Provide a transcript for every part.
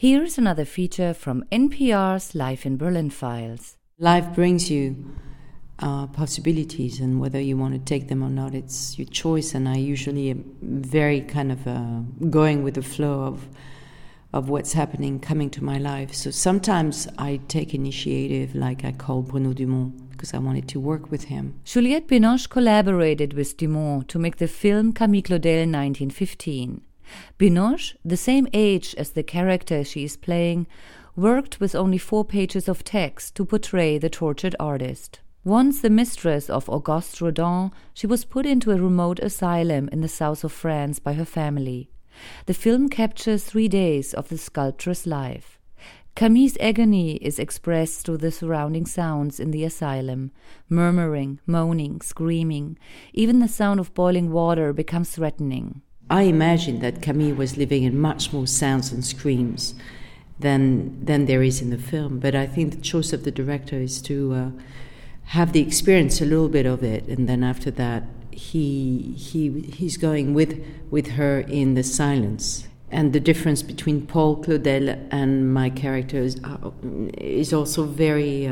Here's another feature from NPR's Life in Berlin files. Life brings you possibilities, and whether you want to take them or not, it's your choice. And I usually am very kind of going with the flow of what's happening, coming to my life. So sometimes I take initiative, like I call Bruno Dumont, because I wanted to work with him. Juliette Binoche collaborated with Dumont to make the film Camille Claudel 1915. Binoche, the same age as the character she is playing, worked with only 4 pages of text to portray the tortured artist. Once the mistress of Auguste Rodin, she was put into a remote asylum in the south of France by her family. The film captures 3 days of the sculptor's life. Camille's agony is expressed through the surrounding sounds in the asylum. Murmuring, moaning, screaming. Even the sound of boiling water becomes threatening. I imagine that Camille was living in much more sounds and screams than there is in the film. But I think the choice of the director is to have the experience a little bit of it, and then after that he's going with her in the silence. And the difference between Paul Claudel and my characters is also very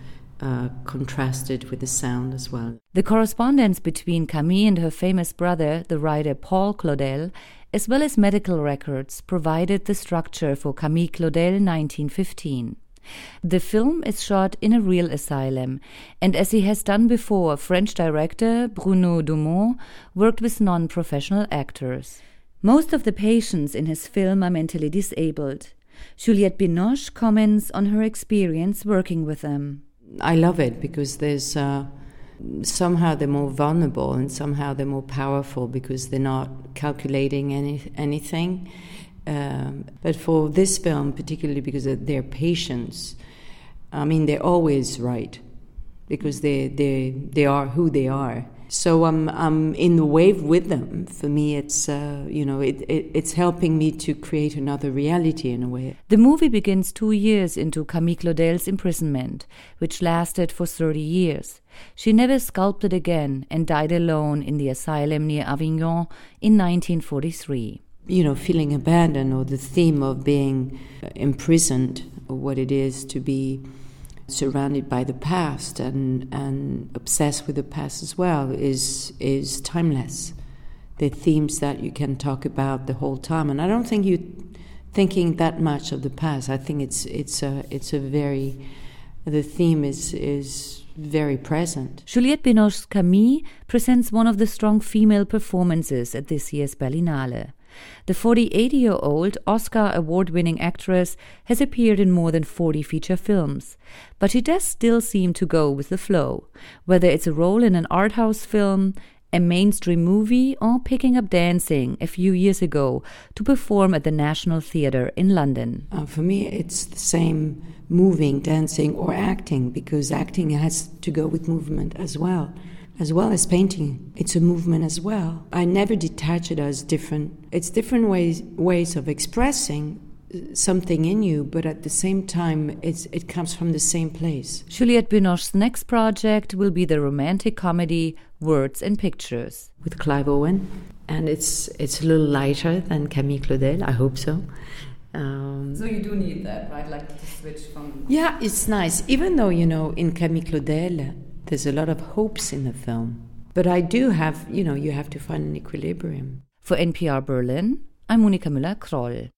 contrasted with the sound as well. The correspondence between Camille and her famous brother, the writer Paul Claudel, as well as medical records, provided the structure for Camille Claudel 1915. The film is shot in a real asylum, and as he has done before, French director Bruno Dumont worked with non-professional actors. Most of the patients in his film are mentally disabled. Juliette Binoche comments on her experience working with them. I love it because there's somehow they're more vulnerable and somehow they're more powerful because they're not calculating anything. But for this film, particularly because they're patients, I mean, they're always right because they are who they are. So I'm in the wave with them. For me, it's it's helping me to create another reality in a way. The movie begins 2 years into Camille Claudel's imprisonment, which lasted for 30 years. She never sculpted again and died alone in the asylum near Avignon in 1943. Feeling abandoned, or the theme of being imprisoned, or what it is to be surrounded by the past and obsessed with the past as well, is timeless. They're themes that you can talk about the whole time, and I don't think you're thinking that much of the past. I think the theme is very present. Juliette Binoche's Camille presents one of the strong female performances at this year's Berlinale. The 48-year-old Oscar award-winning actress has appeared in more than 40 feature films, but she does still seem to go with the flow, whether it's a role in an art house film, a mainstream movie, or picking up dancing a few years ago to perform at the National Theatre in London. For me, it's the same moving, dancing, or acting, because acting has to go with movement as well as painting. It's a movement as well. I never detach it as different. It's different ways of expressing something in you, but at the same time, it comes from the same place. Juliette Binoche's next project will be the romantic comedy Words and Pictures with Clive Owen, and it's a little lighter than Camille Claudel. I hope so. So you do need that, right? Like to switch from... Yeah, it's nice. Even though, in Camille Claudel, there's a lot of hopes in the film. But I do have, you have to find an equilibrium. For NPR Berlin, I'm Monika Müller-Kroll.